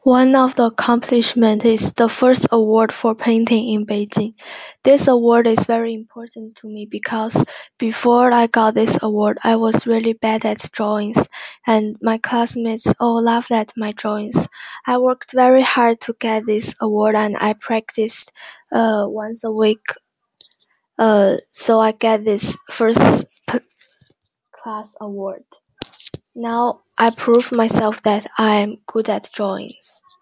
One of the accomplishments is the first award for painting in Beijing. This award is very important to me because before I got this award, I was really bad at drawings, and my classmates all laughed at my drawings. I worked very hard to get this award, and I practiced once a week. So I get this first class award. Now I prove myself that I am good at drawings.